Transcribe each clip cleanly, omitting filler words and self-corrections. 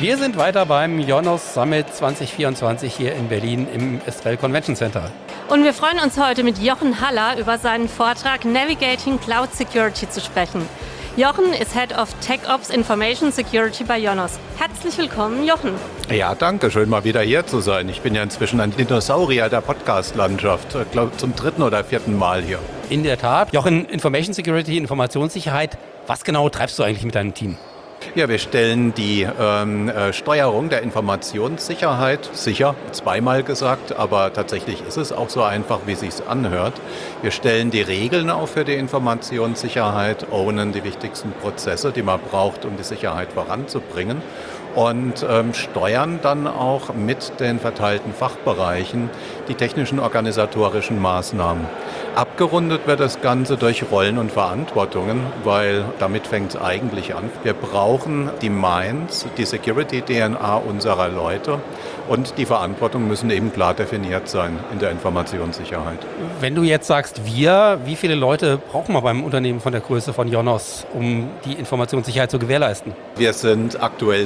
Wir sind weiter beim Ionos Summit 2024 hier in Berlin im Estrel Convention Center. Und wir freuen uns heute mit Jochen Haller über seinen Vortrag Navigating Cloud Security zu sprechen. Jochen ist Head of TechOps Information Security bei Ionos. Herzlich willkommen, Jochen. Ja, danke. Schön, mal wieder hier zu sein. Ich bin ja inzwischen ein Dinosaurier der Podcast-Landschaft. Ich glaube, zum 3. oder 4. Mal hier. In der Tat. Jochen, Information Security, Informationssicherheit. Was genau treibst du eigentlich mit deinem Team? Ja, wir stellen die Steuerung der Informationssicherheit sicher, zweimal gesagt, aber tatsächlich ist es auch so einfach, wie es sich anhört. Wir stellen die Regeln auf für die Informationssicherheit, ownen die wichtigsten Prozesse, die man braucht, um die Sicherheit voranzubringen und steuern dann auch mit den verteilten Fachbereichen die technischen organisatorischen Maßnahmen. Abgerundet wird das Ganze durch Rollen und Verantwortungen, weil damit fängt es eigentlich an. Wir brauchen die Minds, die Security-DNA unserer Leute und die Verantwortung müssen eben klar definiert sein in der Informationssicherheit. Wenn du jetzt sagst wir, wie viele Leute brauchen wir beim Unternehmen von der Größe von Ionos, um die Informationssicherheit zu gewährleisten? Wir sind aktuell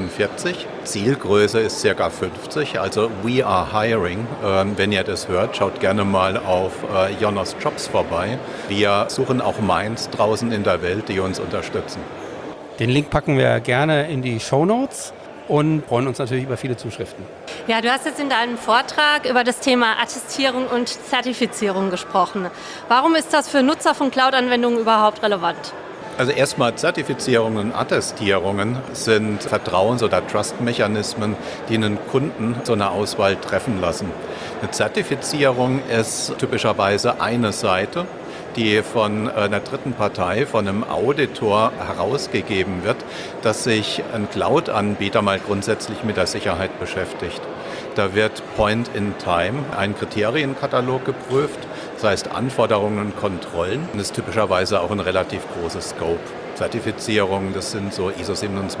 47, Zielgröße ist ca. 50, also we are hiring. Wenn ihr das hört, schaut gerne mal auf Ionos Jobs vorbei. Wir suchen auch Minds draußen in der Welt, die uns unterstützen. Den Link packen wir gerne in die Shownotes und freuen uns natürlich über viele Zuschriften. Ja, du hast jetzt in deinem Vortrag über das Thema Attestierung und Zertifizierung gesprochen. Warum ist das für Nutzer von Cloud-Anwendungen überhaupt relevant? Also erstmal Zertifizierungen und Attestierungen sind Vertrauens- oder Trust-Mechanismen, die einen Kunden so eine Auswahl treffen lassen. Eine Zertifizierung ist typischerweise eine Seite, die von einer dritten Partei, von einem Auditor herausgegeben wird, dass sich ein Cloud-Anbieter mal grundsätzlich mit der Sicherheit beschäftigt. Da wird Point in Time ein Kriterienkatalog geprüft, das heißt Anforderungen und Kontrollen. Das ist typischerweise auch ein relativ großes Scope. Zertifizierungen, das sind so ISO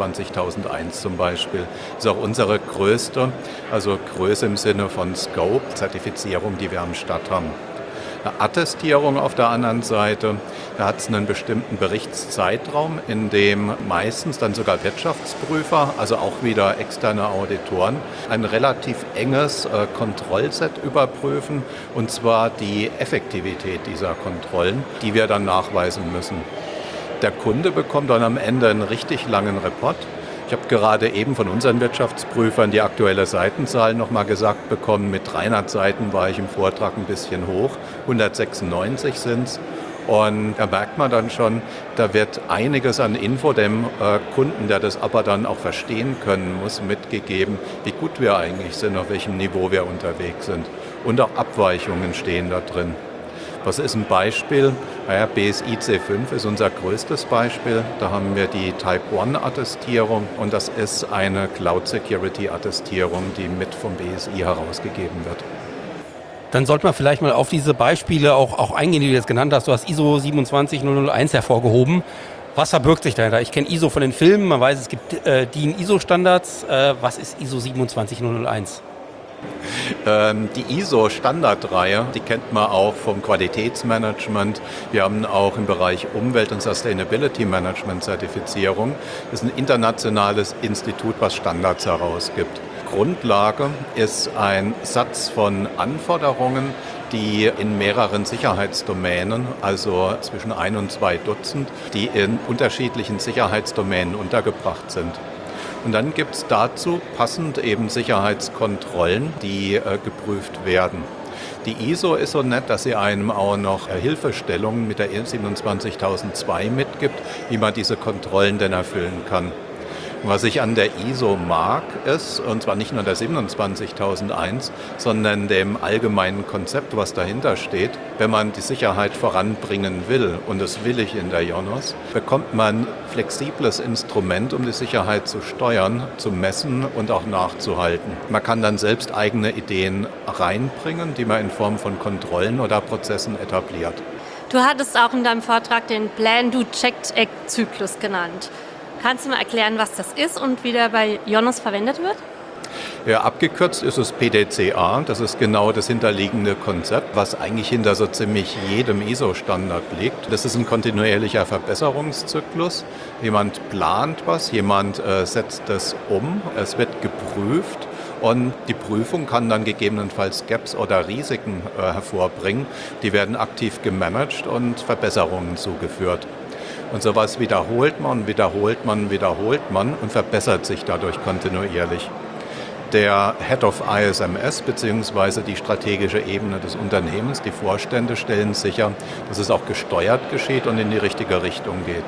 27001 zum Beispiel. Das ist auch unsere größte, also Größe im Sinne von Scope, Zertifizierung, die wir am Start haben. Eine Attestierung auf der anderen Seite, da hat es einen bestimmten Berichtszeitraum, in dem meistens dann sogar Wirtschaftsprüfer, also auch wieder externe Auditoren, ein relativ enges Kontrollset überprüfen, und zwar die Effektivität dieser Kontrollen, die wir dann nachweisen müssen. Der Kunde bekommt dann am Ende einen richtig langen Report. Ich habe gerade eben von unseren Wirtschaftsprüfern die aktuelle Seitenzahl nochmal gesagt bekommen. Mit 300 Seiten war ich im Vortrag ein bisschen hoch, 196 sind es. Und da merkt man dann schon, da wird einiges an Info dem Kunden, der das aber dann auch verstehen können muss, mitgegeben, wie gut wir eigentlich sind, auf welchem Niveau wir unterwegs sind. Und auch Abweichungen stehen da drin. Was ist ein Beispiel? Naja, BSI C5 ist unser größtes Beispiel. Da haben wir die Type-1-Attestierung und das ist eine Cloud-Security-Attestierung, die mit vom BSI herausgegeben wird. Dann sollte man vielleicht mal auf diese Beispiele auch eingehen, die du jetzt genannt hast. Du hast ISO 27001 hervorgehoben. Was verbirgt sich dahinter? Ich kenne ISO von den Filmen, man weiß, es gibt DIN-ISO-Standards. Was ist ISO 27001? Die ISO-Standardreihe, die kennt man auch vom Qualitätsmanagement. Wir haben auch im Bereich Umwelt- und Sustainability Management Zertifizierung. Das ist ein internationales Institut, was Standards herausgibt. Grundlage ist ein Satz von Anforderungen, die in mehreren Sicherheitsdomänen, also zwischen 1 und 2 Dutzend, die in unterschiedlichen Sicherheitsdomänen untergebracht sind. Und dann gibt es dazu passend eben Sicherheitskontrollen, die geprüft werden. Die ISO ist so nett, dass sie einem auch noch Hilfestellungen mit der 27002 mitgibt, wie man diese Kontrollen denn erfüllen kann. Was ich an der ISO mag, ist, und zwar nicht nur der 27001, sondern dem allgemeinen Konzept, was dahinter steht, wenn man die Sicherheit voranbringen will, und das will ich in der Ionos, bekommt man ein flexibles Instrument, um die Sicherheit zu steuern, zu messen und auch nachzuhalten. Man kann dann selbst eigene Ideen reinbringen, die man in Form von Kontrollen oder Prozessen etabliert. Du hattest auch in deinem Vortrag den Plan-Do-Check-Act-Zyklus genannt. Kannst du mal erklären, was das ist und wie der bei Ionos verwendet wird? Ja, abgekürzt ist es PDCA. Das ist genau das hinterliegende Konzept, was eigentlich hinter so ziemlich jedem ISO-Standard liegt. Das ist ein kontinuierlicher Verbesserungszyklus. Jemand plant was, jemand setzt das um, es wird geprüft. Und die Prüfung kann dann gegebenenfalls Gaps oder Risiken hervorbringen. Die werden aktiv gemanagt und Verbesserungen zugeführt. Und sowas wiederholt man und verbessert sich dadurch kontinuierlich. Der Head of ISMS bzw. die strategische Ebene des Unternehmens, die Vorstände stellen sicher, dass es auch gesteuert geschieht und in die richtige Richtung geht.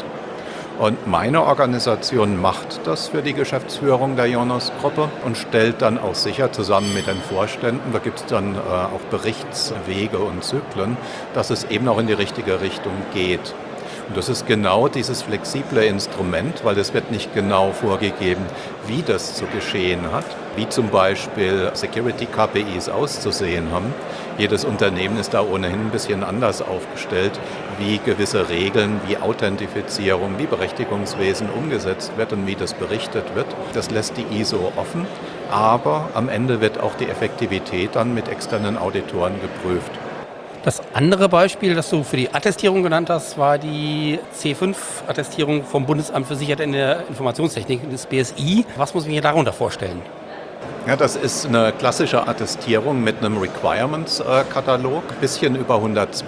Und meine Organisation macht das für die Geschäftsführung der Ionos-Gruppe und stellt dann auch sicher, zusammen mit den Vorständen, da gibt es dann auch Berichtswege und Zyklen, dass es eben auch in die richtige Richtung geht. Und das ist genau dieses flexible Instrument, weil es wird nicht genau vorgegeben, wie das zu geschehen hat, wie zum Beispiel Security-KPIs auszusehen haben. Jedes Unternehmen ist da ohnehin ein bisschen anders aufgestellt, wie gewisse Regeln, wie Authentifizierung, wie Berechtigungswesen umgesetzt wird und wie das berichtet wird. Das lässt die ISO offen, aber am Ende wird auch die Effektivität dann mit externen Auditoren geprüft. Das andere Beispiel, das du für die Attestierung genannt hast, war die C5-Attestierung vom Bundesamt für Sicherheit in der Informationstechnik, das BSI. Was muss ich mir darunter vorstellen? Ja, das ist eine klassische Attestierung mit einem Requirements-Katalog. Ein bisschen über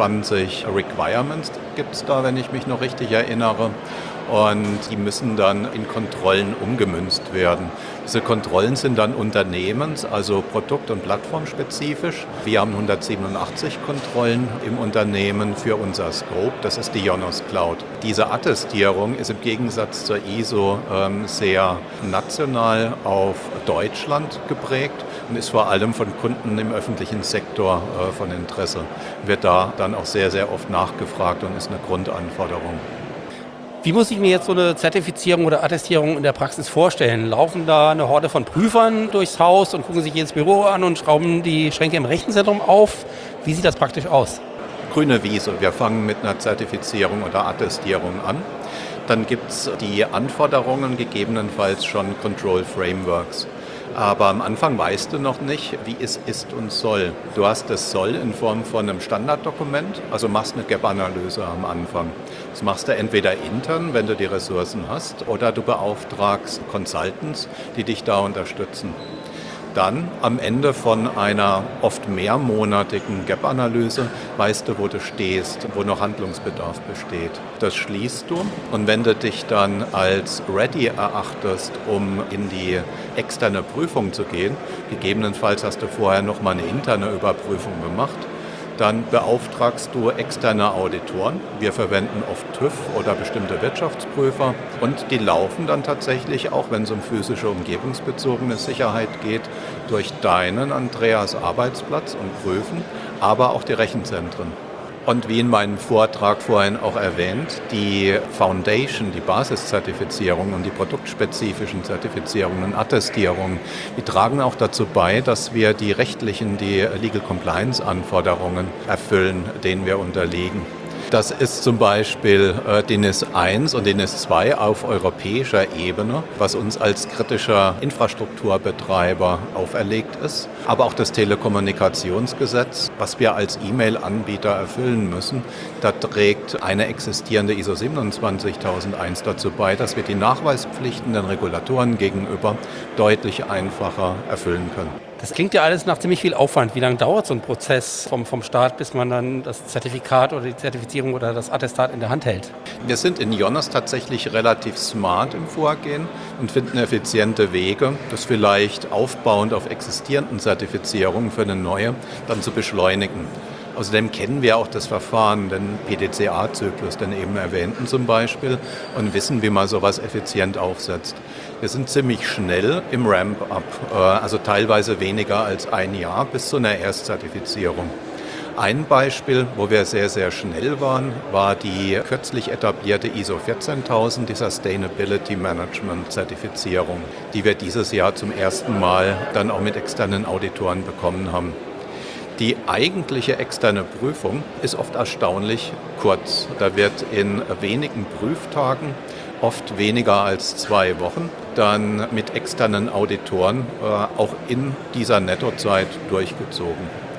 120 Requirements gibt es da, wenn ich mich noch richtig erinnere. Und die müssen dann in Kontrollen umgemünzt werden. Diese Kontrollen sind dann unternehmens-, also produkt- und plattformspezifisch. Wir haben 187 Kontrollen im Unternehmen für unser Scope, das ist die Ionos Cloud. Diese Attestierung ist im Gegensatz zur ISO sehr national auf Deutschland geprägt und ist vor allem von Kunden im öffentlichen Sektor von Interesse. Wird da dann auch sehr, sehr oft nachgefragt und ist eine Grundanforderung. Wie muss ich mir jetzt so eine Zertifizierung oder Attestierung in der Praxis vorstellen? Laufen da eine Horde von Prüfern durchs Haus und gucken sich jedes Büro an und schrauben die Schränke im Rechenzentrum auf? Wie sieht das praktisch aus? Grüne Wiese. Wir fangen mit einer Zertifizierung oder Attestierung an. Dann gibt es die Anforderungen, gegebenenfalls schon Control Frameworks. Aber am Anfang weißt du noch nicht, wie es ist und soll. Du hast das Soll in Form von einem Standarddokument, also machst eine Gap-Analyse am Anfang. Das machst du entweder intern, wenn du die Ressourcen hast, oder du beauftragst Consultants, die dich da unterstützen. Dann am Ende von einer oft mehrmonatigen Gap-Analyse weißt du, wo du stehst, wo noch Handlungsbedarf besteht. Das schließt du und wenn du dich dann als ready erachtest, um in die externe Prüfung zu gehen, gegebenenfalls hast du vorher noch mal eine interne Überprüfung gemacht, dann beauftragst du externe Auditoren. Wir verwenden oft TÜV oder bestimmte Wirtschaftsprüfer und die laufen dann tatsächlich, auch wenn es um physische umgebungsbezogene Sicherheit geht, durch deinen, Andreas, Arbeitsplatz und prüfen, aber auch die Rechenzentren. Und wie in meinem Vortrag vorhin auch erwähnt, die Foundation, die Basiszertifizierung und die produktspezifischen Zertifizierungen und Attestierungen, die tragen auch dazu bei, dass wir die rechtlichen, die Legal Compliance Anforderungen erfüllen, denen wir unterliegen. Das ist zum Beispiel DNIS 1 und DNIS 2 auf europäischer Ebene, was uns als kritischer Infrastrukturbetreiber auferlegt ist. Aber auch das Telekommunikationsgesetz, was wir als E-Mail-Anbieter erfüllen müssen, da trägt eine existierende ISO 27001 dazu bei, dass wir die Nachweispflichten den Regulatoren gegenüber deutlich einfacher erfüllen können. Das klingt ja alles nach ziemlich viel Aufwand. Wie lange dauert so ein Prozess vom Start, bis man dann das Zertifikat oder die Zertifizierung oder das Attestat in der Hand hält? Wir sind in Ionos tatsächlich relativ smart im Vorgehen und finden effiziente Wege, das vielleicht aufbauend auf existierenden Zertifizierungen für eine neue dann zu beschleunigen. Außerdem kennen wir auch das Verfahren, den PDCA-Zyklus, den eben erwähnten zum Beispiel, und wissen, wie man sowas effizient aufsetzt. Wir sind ziemlich schnell im Ramp-up, also teilweise weniger als ein Jahr bis zu einer Erstzertifizierung. Ein Beispiel, wo wir sehr, sehr schnell waren, war die kürzlich etablierte ISO 14000, die Sustainability Management Zertifizierung, die wir dieses Jahr zum ersten Mal dann auch mit externen Auditoren bekommen haben. Die eigentliche externe Prüfung ist oft erstaunlich kurz. Da wird in wenigen Prüftagen oft weniger als 2 Wochen, dann mit externen Auditoren auch in dieser Nettozeit durchgezogen.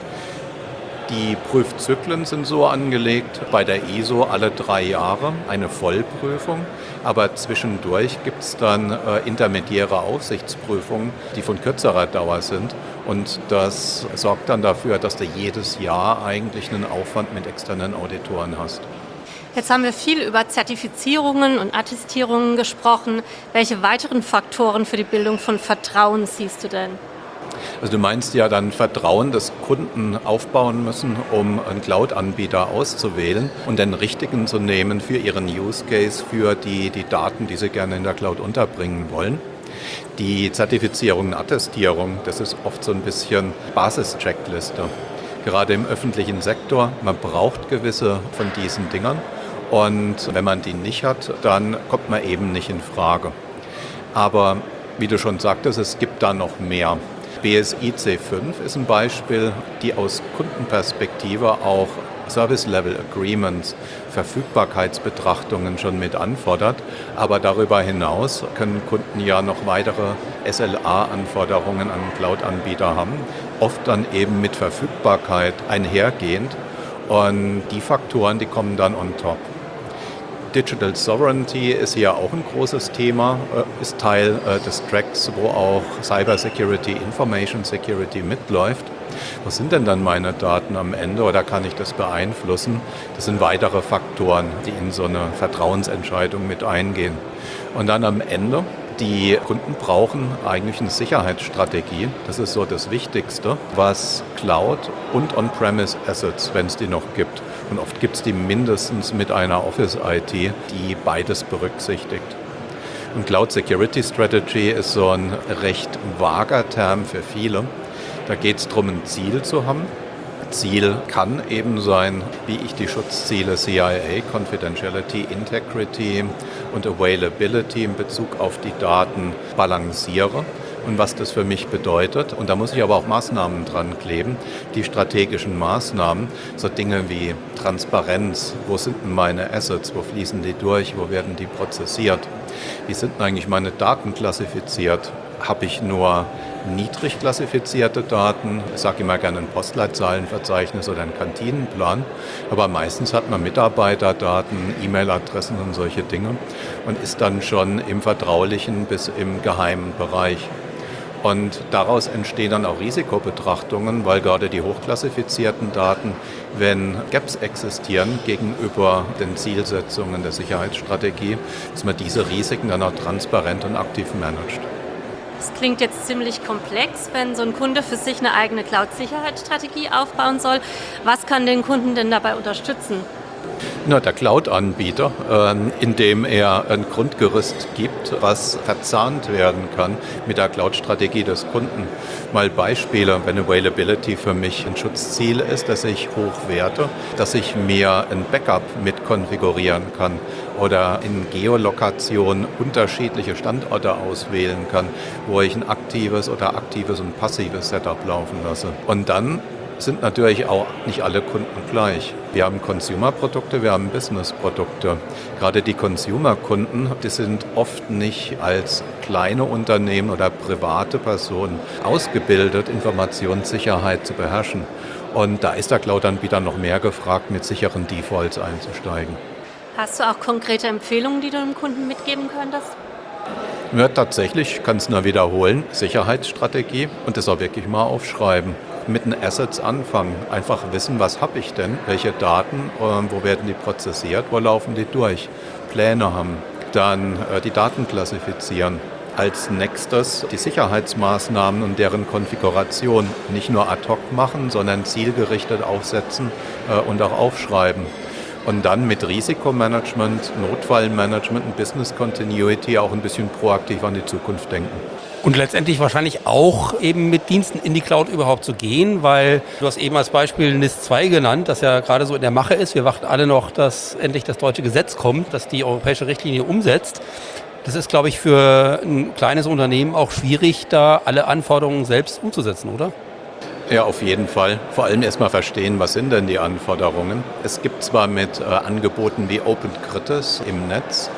Die Prüfzyklen sind so angelegt, bei der ISO alle 3 Jahre eine Vollprüfung, aber zwischendurch gibt es dann intermediäre Aufsichtsprüfungen, die von kürzerer Dauer sind, und das sorgt dann dafür, dass du jedes Jahr eigentlich einen Aufwand mit externen Auditoren hast. Jetzt haben wir viel über Zertifizierungen und Attestierungen gesprochen. Welche weiteren Faktoren für die Bildung von Vertrauen siehst du denn? Also du meinst ja dann Vertrauen, das Kunden aufbauen müssen, um einen Cloud-Anbieter auszuwählen und den richtigen zu nehmen für ihren Use Case, für die Daten, die sie gerne in der Cloud unterbringen wollen. Die Zertifizierung und Attestierung, das ist oft so ein bisschen Basis-Checkliste. Gerade im öffentlichen Sektor, man braucht gewisse von diesen Dingern, und wenn man die nicht hat, dann kommt man eben nicht in Frage. Aber wie du schon sagtest, es gibt da noch mehr. BSI C5 ist ein Beispiel, die aus Kundenperspektive auch Service-Level-Agreements, Verfügbarkeitsbetrachtungen schon mit anfordert. Aber darüber hinaus können Kunden ja noch weitere SLA-Anforderungen an Cloud-Anbieter haben, oft dann eben mit Verfügbarkeit einhergehend. Und die Faktoren, die kommen dann on top. Digital Sovereignty ist hier auch ein großes Thema, ist Teil des Tracks, wo auch Cyber Security, Information Security mitläuft. Was sind denn dann meine Daten am Ende, oder kann ich das beeinflussen? Das sind weitere Faktoren, die in so eine Vertrauensentscheidung mit eingehen. Und dann am Ende, die Kunden brauchen eigentlich eine Sicherheitsstrategie. Das ist so das Wichtigste, was Cloud und On-Premise Assets, wenn es die noch gibt. Und oft gibt es die mindestens mit einer Office-IT, die beides berücksichtigt. Und Cloud Security Strategy ist so ein recht vager Term für viele. Da geht es darum, ein Ziel zu haben. Ziel kann eben sein, wie ich die Schutzziele CIA, Confidentiality, Integrity und Availability in Bezug auf die Daten balanciere und was das für mich bedeutet. Und da muss ich aber auch Maßnahmen dran kleben, die strategischen Maßnahmen, so Dinge wie Transparenz, wo sind denn meine Assets, wo fließen die durch, wo werden die prozessiert, wie sind denn eigentlich meine Daten klassifiziert, habe ich nur niedrig klassifizierte Daten, ich sage immer gerne ein Postleitzahlenverzeichnis oder einen Kantinenplan, aber meistens hat man Mitarbeiterdaten, E-Mail-Adressen und solche Dinge und ist dann schon im vertraulichen bis im geheimen Bereich. Und daraus entstehen dann auch Risikobetrachtungen, weil gerade die hochklassifizierten Daten, wenn Gaps existieren gegenüber den Zielsetzungen der Sicherheitsstrategie, dass man diese Risiken dann auch transparent und aktiv managt. Das klingt jetzt ziemlich komplex, wenn so ein Kunde für sich eine eigene Cloud-Sicherheitsstrategie aufbauen soll. Was kann den Kunden denn dabei unterstützen? Na, der Cloud-Anbieter, indem er ein Grundgerüst gibt, was verzahnt werden kann mit der Cloud-Strategie des Kunden. Mal Beispiele, wenn Availability für mich ein Schutzziel ist, das ich hochwerte, dass ich mir ein Backup mit konfigurieren kann oder in Geolokation unterschiedliche Standorte auswählen kann, wo ich ein aktives oder aktives und passives Setup laufen lasse. Und dann sind natürlich auch nicht alle Kunden gleich. Wir haben Consumer-Produkte, wir haben Business-Produkte. Gerade die Consumer-Kunden, die sind oft nicht als kleine Unternehmen oder private Personen ausgebildet, Informationssicherheit zu beherrschen. Und da ist der Cloud-Anbieter noch mehr gefragt, mit sicheren Defaults einzusteigen. Hast du auch konkrete Empfehlungen, die du dem Kunden mitgeben könntest? Ja, tatsächlich, ich kann es nur wiederholen, Sicherheitsstrategie und das auch wirklich mal aufschreiben. Mit den Assets anfangen, einfach wissen, was habe ich denn, welche Daten, wo werden die prozessiert, wo laufen die durch, Pläne haben, dann die Daten klassifizieren. Als nächstes die Sicherheitsmaßnahmen und deren Konfiguration nicht nur ad hoc machen, sondern zielgerichtet aufsetzen und auch aufschreiben. Und dann mit Risikomanagement, Notfallmanagement und Business Continuity auch ein bisschen proaktiv an die Zukunft denken. Und letztendlich wahrscheinlich auch eben mit Diensten in die Cloud überhaupt zu gehen, weil du hast eben als Beispiel NIS 2 genannt, das ja gerade so in der Mache ist. Wir warten alle noch, dass endlich das deutsche Gesetz kommt, das die europäische Richtlinie umsetzt. Das ist, glaube ich, für ein kleines Unternehmen auch schwierig, da alle Anforderungen selbst umzusetzen, oder? Ja, auf jeden Fall. Vor allem erstmal verstehen, was sind denn die Anforderungen. Es gibt zwar mit Angeboten wie OpenCritis im Netz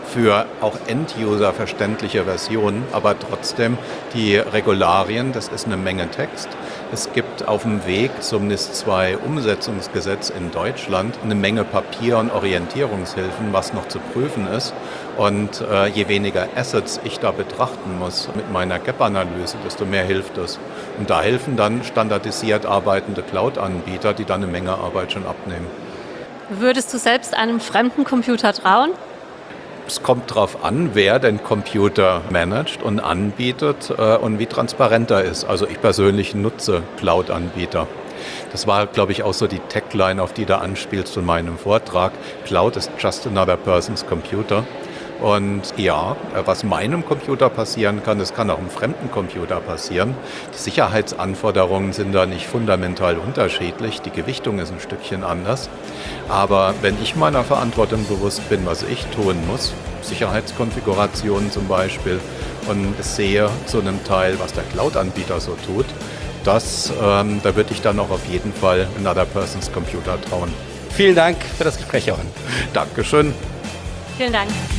für auch End-User verständliche Versionen, aber trotzdem die Regularien, das ist eine Menge Text. Es gibt auf dem Weg zum NIS-2-Umsetzungsgesetz in Deutschland eine Menge Papier- und Orientierungshilfen, was noch zu prüfen ist. Und je weniger Assets ich da betrachten muss mit meiner Gap-Analyse, desto mehr hilft es. Und da helfen dann standardisiert arbeitende Cloud-Anbieter, die dann eine Menge Arbeit schon abnehmen. Würdest du selbst einem fremden Computer trauen? Es kommt darauf an, wer den Computer managt und anbietet und wie transparent er ist. Also ich persönlich nutze Cloud-Anbieter. Das war, glaube ich, auch so die Tagline, auf die du anspielst in meinem Vortrag. Cloud is just another person's computer. Und ja, was meinem Computer passieren kann, das kann auch einem fremden Computer passieren. Die Sicherheitsanforderungen sind da nicht fundamental unterschiedlich. Die Gewichtung ist ein Stückchen anders. Aber wenn ich meiner Verantwortung bewusst bin, was ich tun muss, Sicherheitskonfigurationen zum Beispiel, und sehe zu einem Teil, was der Cloud-Anbieter so tut, da würde ich dann auch auf jeden Fall another person's computer trauen. Vielen Dank für das Gespräch, Jochen. Dankeschön. Vielen Dank.